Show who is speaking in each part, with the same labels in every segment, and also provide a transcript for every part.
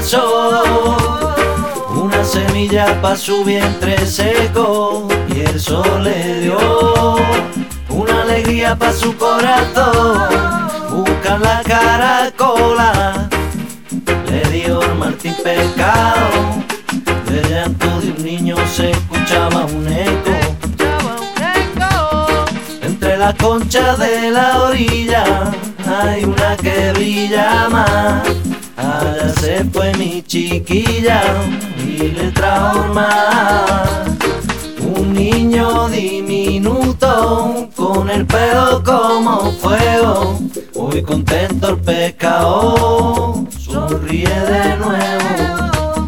Speaker 1: sol, una semilla pa' su vientre seco, y el sol le dio una alegría pa' su corazón. Buscan la caracola, le dio el Martín pescado, del llanto de un niño se escuchaba un eco. Entre las conchas de la orilla hay una que brilla más. Allá se fue mi chiquilla y le trajo más. Un niño diminuto con el pelo como fuego, muy contento el pescador, sonríe de nuevo.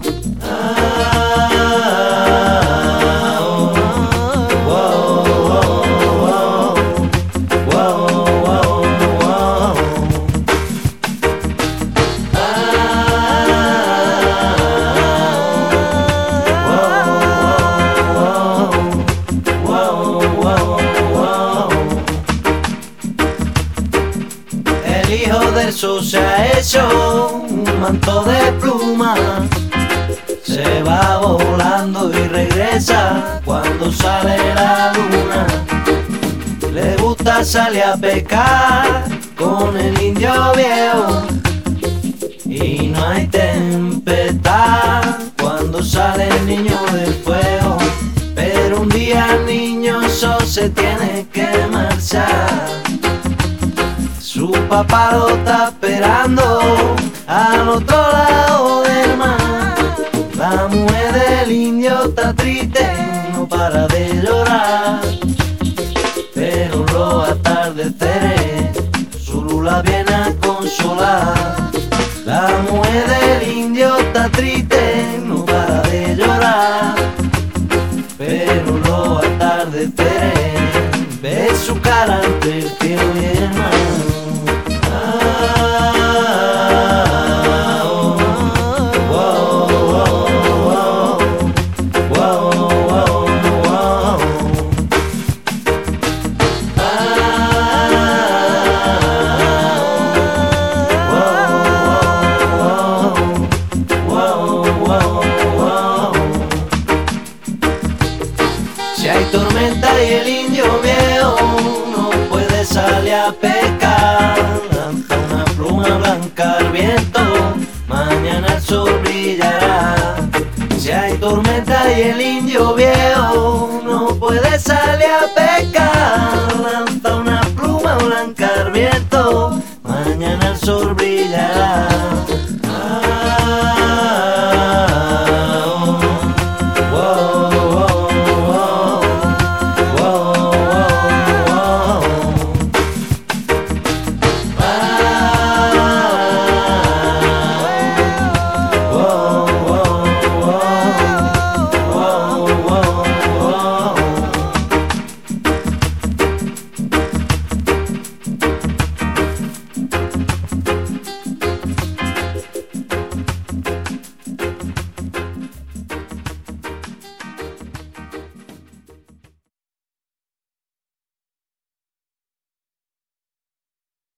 Speaker 1: El hijo del sol se ha hecho un manto de plumas, se va volando y regresa cuando sale la luna. Le gusta salir a pescar con el indio viejo, y no hay tempestad cuando sale el niño del fuego. Pero un día el niño sol se tiene que marchar, su papá lo está esperando al otro lado del mar. La mujer del indio está triste, no para de llorar, pero los atardeceres su luz la viene a consolar. La mujer del indio está triste, no para de llorar, pero los atardeceres ve su cara entre el cielo y el mar. Si hay tormenta y el indio viejo no puede salir a pescar, lanza una pluma blanca al viento, mañana el sol brillará. Si hay tormenta y el indio viejo no puede salir a pescar, lanza una pluma blanca al viento, mañana el sol brillará.